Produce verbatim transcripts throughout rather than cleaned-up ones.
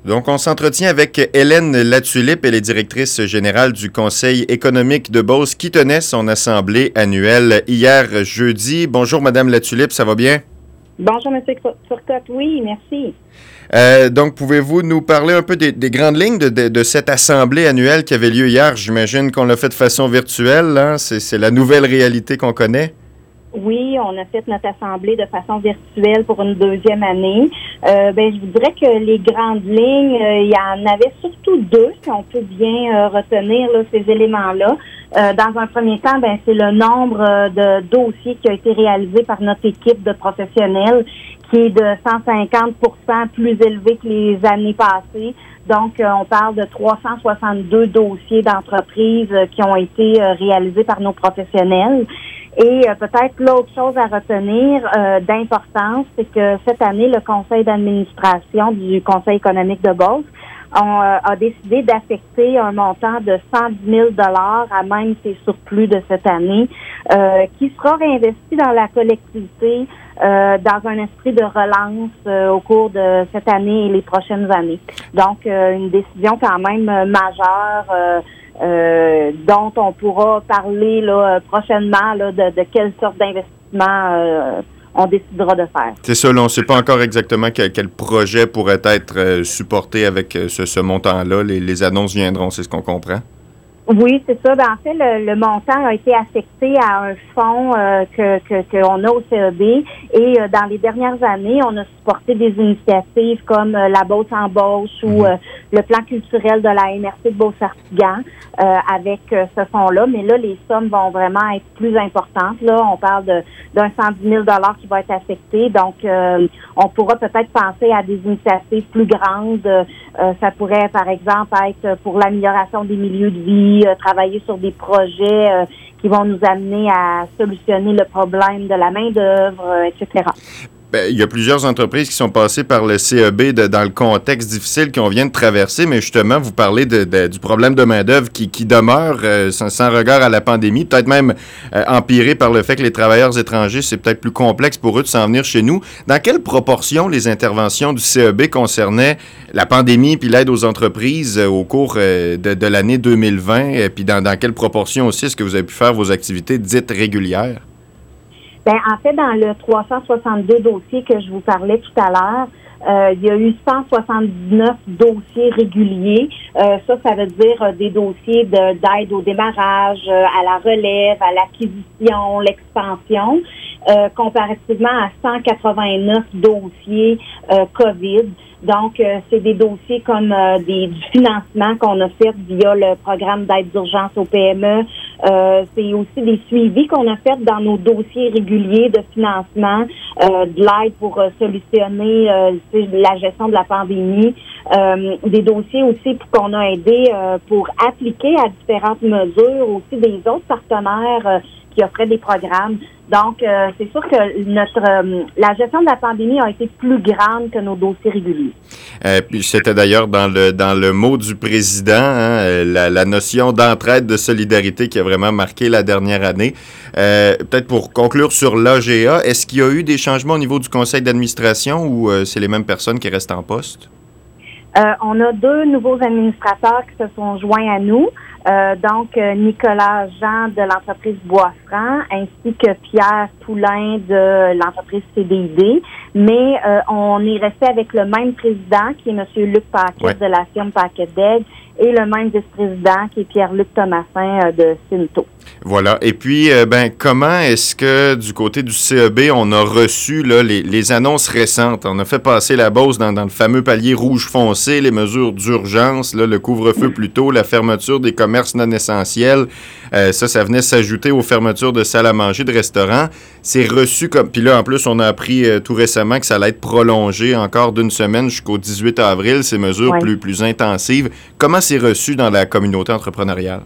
Donc, on s'entretient avec Hélène Latulippe, elle est directrice générale du Conseil économique de Beauce qui tenait son assemblée annuelle hier jeudi. Bonjour, Madame Latulippe, ça va bien? Bonjour, M. Turcotte. Oui, merci. Euh, donc, pouvez-vous nous parler un peu des, des grandes lignes de, de, de cette assemblée annuelle qui avait lieu hier? J'imagine qu'on l'a fait de façon virtuelle, hein? C'est, c'est la nouvelle réalité qu'on connaît. Oui, on a fait notre assemblée de façon virtuelle pour une deuxième année. Euh, ben, je vous dirais que les grandes lignes, euh, il y en avait surtout deux, si on peut bien euh, retenir là, ces éléments-là. Euh, dans un premier temps, ben, c'est le nombre euh, de dossiers qui a été réalisé par notre équipe de professionnels, qui est de cent cinquante pour cent plus élevé que les années passées. Donc, euh, on parle de trois cent soixante-deux dossiers d'entreprises euh, qui ont été euh, réalisés par nos professionnels. Et euh, peut-être l'autre chose à retenir euh, d'importance, c'est que cette année, le conseil d'administration du Conseil économique de Beauce on, euh, a décidé d'affecter un montant de cent dix mille dollars à même ces surplus de cette année, euh, qui sera réinvesti dans la collectivité euh, dans un esprit de relance euh, au cours de cette année et les prochaines années. Donc, euh, une décision quand même euh, majeure euh, Euh, dont on pourra parler là, prochainement là, de, de quelle sorte d'investissement euh, on décidera de faire. C'est ça, là, on ne sait pas encore exactement quel, quel projet pourrait être euh, supporté avec euh, ce, ce montant-là. Les, les annonces viendront, c'est ce qu'on comprend? Oui, c'est ça. Ben, en fait, le, le montant a été affecté à un fonds euh, que que qu'on a au C E B et euh, dans les dernières années, on a supporté des initiatives comme euh, la Beauce en Beauce ou euh, le plan culturel de la M R C de Beauce-Artigan euh, avec euh, ce fonds-là. Mais là, les sommes vont vraiment être plus importantes. Là, on parle de d'un cent dix mille dollars qui va être affecté. Donc, euh, on pourra peut-être penser à des initiatives plus grandes. Euh, ça pourrait, par exemple, être pour l'amélioration des milieux de vie, euh, travailler sur des projets euh, qui vont nous amener à solutionner le problème de la main-d'œuvre, euh, et cetera. Ben, il y a plusieurs entreprises qui sont passées par le C E B de, dans le contexte difficile qu'on vient de traverser, mais justement, vous parlez de, de, du problème de main-d'œuvre qui, qui demeure euh, sans, sans regard à la pandémie, peut-être même euh, empiré par le fait que les travailleurs étrangers, c'est peut-être plus complexe pour eux de s'en venir chez nous. Dans quelle proportion les interventions du C E B concernaient la pandémie puis l'aide aux entreprises euh, au cours euh, de, de l'année deux mille vingt, et puis dans, dans quelle proportion aussi est-ce que vous avez pu faire vos activités dites régulières? Ben, en fait, dans le trois cent soixante-deux dossiers que je vous parlais tout à l'heure, euh, il y a eu cent soixante-dix-neuf dossiers réguliers. Euh, ça, ça veut dire euh, des dossiers de, d'aide au démarrage, euh, à la relève, à l'acquisition, l'expansion, euh, comparativement à cent quatre-vingt-neuf dossiers euh, COVID. Donc, euh, c'est des dossiers comme euh, des, du financement qu'on a fait via le programme d'aide d'urgence au P M E. Euh, c'est aussi des suivis qu'on a fait dans nos dossiers réguliers de financement, euh, de l'aide pour euh, solutionner euh, la gestion de la pandémie. Euh, des dossiers aussi qu'on a aidé euh, pour appliquer à différentes mesures, aussi des autres partenaires euh, qui offraient des programmes. Donc, euh, c'est sûr que notre euh, la gestion de la pandémie a été plus grande que nos dossiers réguliers. Euh, puis c'était d'ailleurs dans le dans le mot du président, hein, la, la notion d'entraide, de solidarité qui a vraiment marqué la dernière année. Euh, peut-être pour conclure sur l'A G A, est-ce qu'il y a eu des changements au niveau du conseil d'administration ou euh, c'est les mêmes personnes qui restent en poste? Euh, on a deux nouveaux administrateurs qui se sont joints à nous. Euh, donc, euh, Nicolas Jean de l'entreprise Bois-Franc ainsi que Pierre Poulain de l'entreprise C D I D. Mais euh, on est resté avec le même président qui est M. Luc Paquet ouais. de la firme Paquet d'Aigle et le même vice-président qui est Pierre-Luc Thomasin euh, de Cinto. Voilà. Et puis, euh, ben, comment est-ce que du côté du C E B, on a reçu là, les, les annonces récentes? On a fait passer la Beauce dans, dans le fameux palier rouge foncé, les mesures d'urgence, là, le couvre-feu plus tôt, la fermeture des commerces non essentiels. Euh, ça, ça venait s'ajouter aux fermetures de salles à manger, de restaurants. C'est reçu comme... Puis là, en plus, on a appris euh, tout récemment que ça allait être prolongé encore d'une semaine jusqu'au dix-huit avril, ces mesures ouais. plus, plus intensives. Comment c'est reçu dans la communauté entrepreneuriale?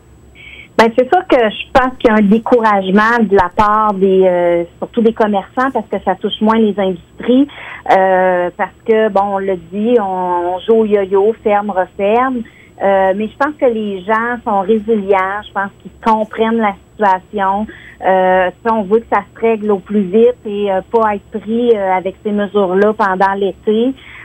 Ben c'est sûr que je pense qu'il y a un découragement de la part des euh, surtout des commerçants parce que ça touche moins les industries euh, parce que bon on l'a dit on, on joue au yo-yo, ferme, referme. Euh, mais je pense que les gens sont résilients, je pense qu'ils comprennent la situation. Euh, on veut que ça se règle au plus vite et euh, pas être pris euh, avec ces mesures-là pendant l'été.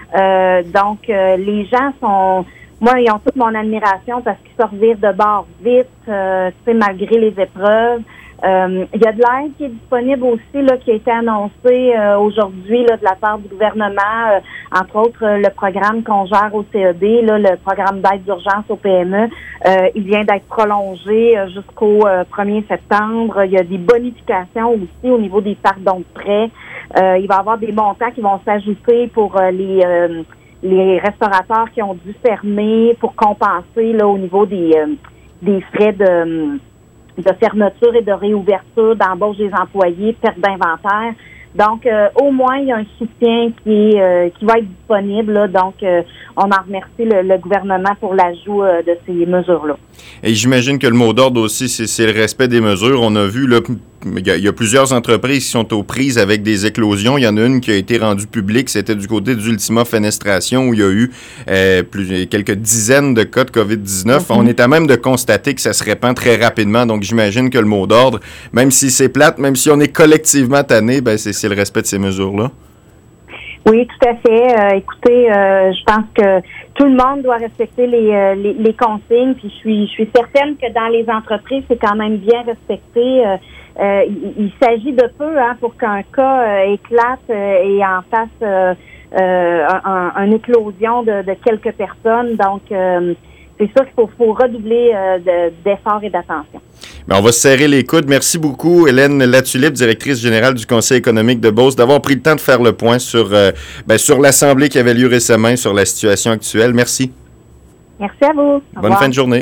Euh, donc, euh, les gens sont... Moi, ils ont toute mon admiration parce qu'ils se revirent de bord vite, euh, tu sais, malgré les épreuves. Euh, il y a de l'aide qui est disponible aussi, là, qui a été annoncée euh, aujourd'hui là, de la part du gouvernement, euh, entre autres euh, le programme qu'on gère au C E B, là, le programme d'aide d'urgence au P M E. Euh, il vient d'être prolongé euh, jusqu'au euh, premier septembre. Il y a des bonifications aussi au niveau des pardons de prêts. Euh, il va y avoir des montants qui vont s'ajouter pour euh, les euh, les restaurateurs qui ont dû fermer pour compenser là au niveau des euh, des frais de de fermeture et de réouverture, d'embauche des employés, perte d'inventaire. Donc, euh, au moins, il y a un soutien qui est euh, qui va être disponible. Là. Donc, euh, on en remercie le, le gouvernement pour l'ajout euh, de ces mesures-là. Et j'imagine que le mot d'ordre aussi, c'est, c'est le respect des mesures. On a vu, là, il y, a, il y a plusieurs entreprises qui sont aux prises avec des éclosions. Il y en a une qui a été rendue publique. C'était du côté d'Ultima Fenestration où il y a eu euh, plus, quelques dizaines de cas de covid dix-neuf. Mm-hmm. On est à même de constater que ça se répand très rapidement. Donc, j'imagine que le mot d'ordre, même si c'est plate, même si on est collectivement tanné, ben c'est, c'est le respect de ces mesures-là. Oui, tout à fait. Euh, écoutez, euh, je pense que tout le monde doit respecter les, euh, les, les consignes. Puis je suis, je suis certaine que dans les entreprises, c'est quand même bien respecté. Euh, euh, il, il s'agit de peu hein, pour qu'un cas euh, éclate euh, et en fasse euh, euh, un, un éclosion de, de quelques personnes. Donc, euh, c'est sûr qu'il faut, faut redoubler euh, de, d'efforts et d'attention. Bien, on va se serrer les coudes. Merci beaucoup, Hélène Latulippe, directrice générale du Conseil économique de Beauce, d'avoir pris le temps de faire le point sur, euh, bien, sur l'Assemblée qui avait lieu récemment, sur la situation actuelle. Merci. Merci à vous. Au Bonne revoir. fin de journée.